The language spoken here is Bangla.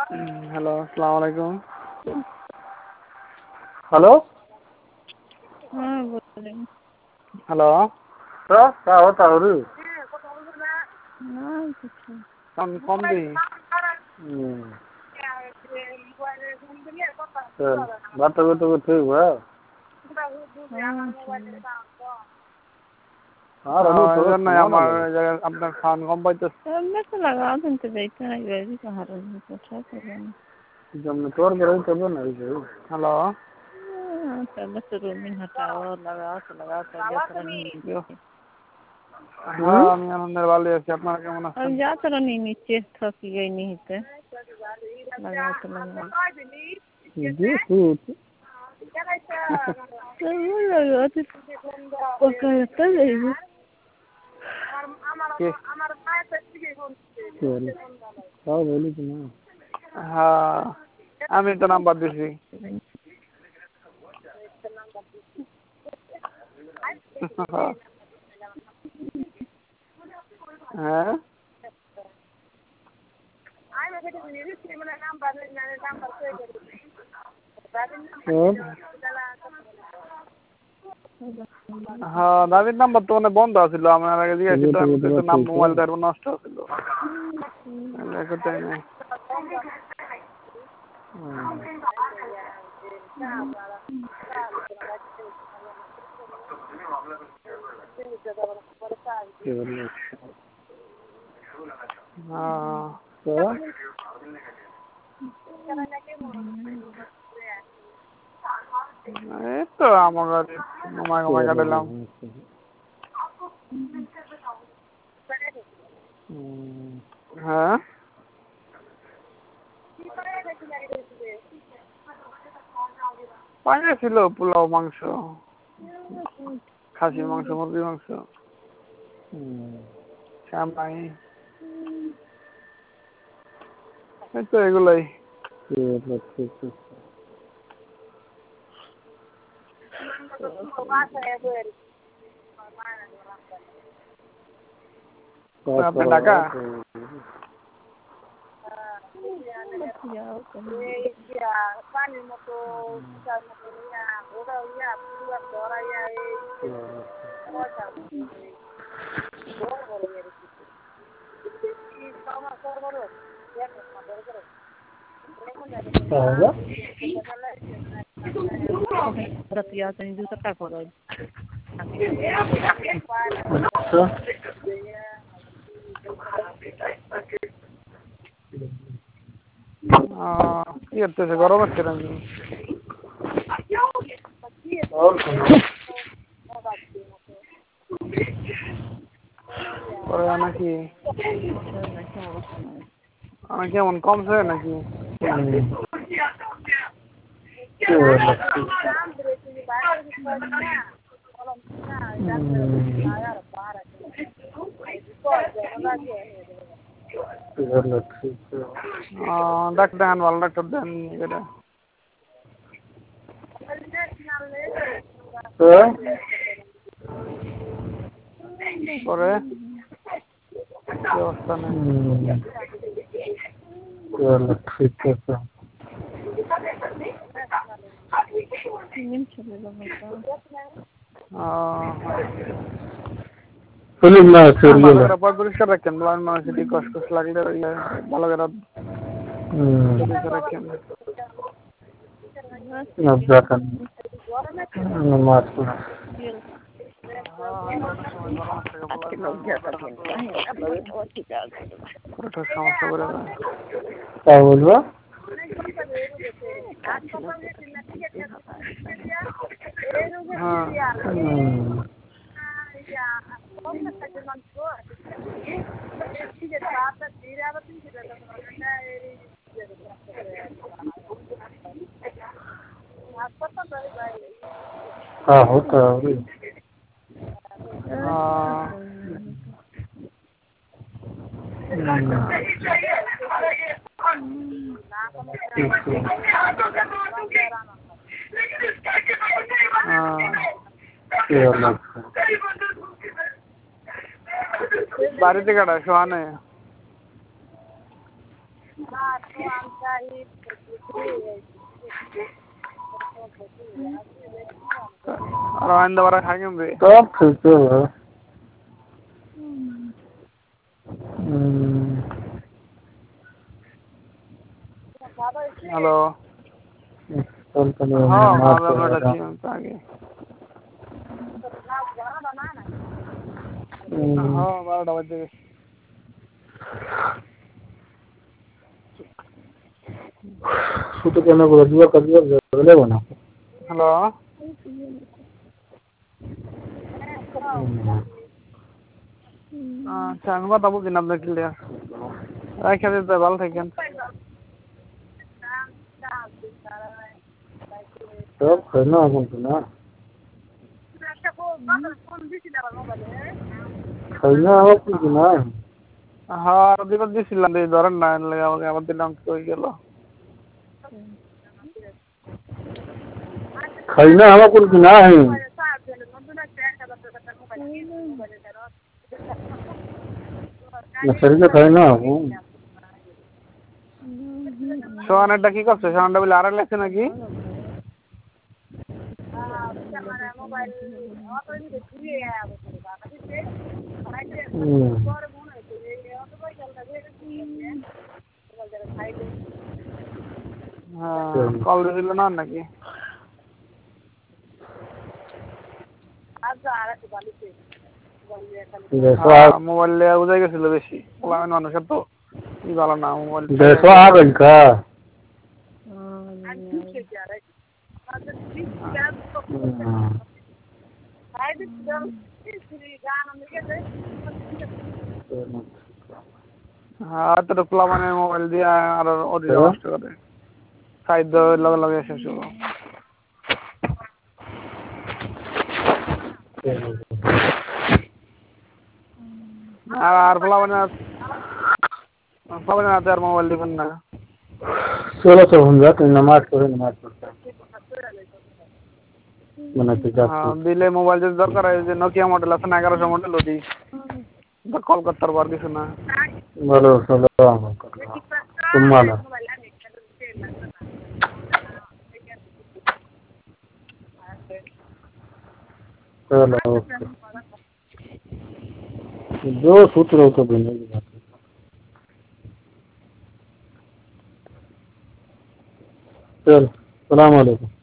হ্যালো, আসসালামু আলাইকুম। হ্যালো, हाँ बोलें। হ্যালো, তো কা হতা হরু हाँ कुछ কম কম দি বাত করতে করতে हुआ আর আমি তো না আমার আপনার সাউন্ড কম পাইতেছে। मैं तो लगा दूँ तो बैठा है वैसे कहाँ रहने को अच्छा करें। जब नेटवर्क रही तब ना इसे। हेलो, तब से रूम में हटाओ लगा तो जाता नहीं। हाँ আমি আনন্দের ভালো আছি। আপনারা কেমন अब আছেন? जाता नहीं नीचे थक गई नहीं थे लगा तो लगा जी ठीक तो वो लगा तो पका रहता नहीं के हाँ बोली थी ना। हाँ আমি তো নাম্বার দিছি। হ্যাঁ হ্যাঁ দাদির নাম্বার তো মানে বন্ধ আছিল। আমার আগে জিজ্ঞাসা আমি তো নাম মোবাইল তার নষ্ট ছিল। কোথায় নাই এই তো আমার ঘুমায় ঘুমায় কাটালাম। হ্যাঁ পাইলে ছিল পোলাও মাংস খাসির মাংস মুরগির মাংস শ্যামাই এই তো এগুলাই। আপনি ঢাকা? কি করতেছে? গরম হচ্ছে নাকি? পরে নাকি আমি কেমন কমছে নাকি? ডাক্তার দেখান, ভালো ডাক্তার দেন এটা। পরে কি অবস্থা নেই? ভালো করে পরিষ্কার রাখেন। মানুষ যদি কষ্ট লাগলে ভালো করে রাখেন। সমস্যা করে তাই বলবো। হ্যাঁ होता है বাড়িতে কাটা শোয়া নেই। और आइंदा बार खाएंगे सब ठीक है। हेलो कल कल हाँ मार खादा के बेटा चाहिए आगे हाँ 12 बजे छूट के ना बुआ कर दिया ले बना। हेलो सांगवा तबु दिन अपने के लिए रखे देते बाल थे क्या सब खाना है ना खाना हो कुछ ना हाँ दिवस दिस लंदे दौरन ना लगा होगा अब दिन हम कोई गेलो खाना हो कुछ ना है शरीर का खाना हो सोने डकी कब से सोने डबल आरल लेते ना की हाँ कॉल दिलो ना ना की हाँ मोबाइल ले उधर के सिलो बेशी वाला में मानो शब्दो ये वाला ना मोबाइल देखो आ गई का हाँ तो रुपला मैंने मोबाइल दिया और दिया मास्टर करे शायद लग लगे ऐसे शुरू रुपला मैंने आते यार मोबाइल दी बनना चलो तो हम जाते हैं नमाज पढ़ता मना के जाते हाँ दिले मोबाइल जो दरकार है जो नोकिया मॉडल है ना 1100 मॉडल होती तो कॉल करता बार की सुना बोलो सलाम तुम माना चलो जो सूत्र हो तो देने की बात है। चल सलाम अलैकुम।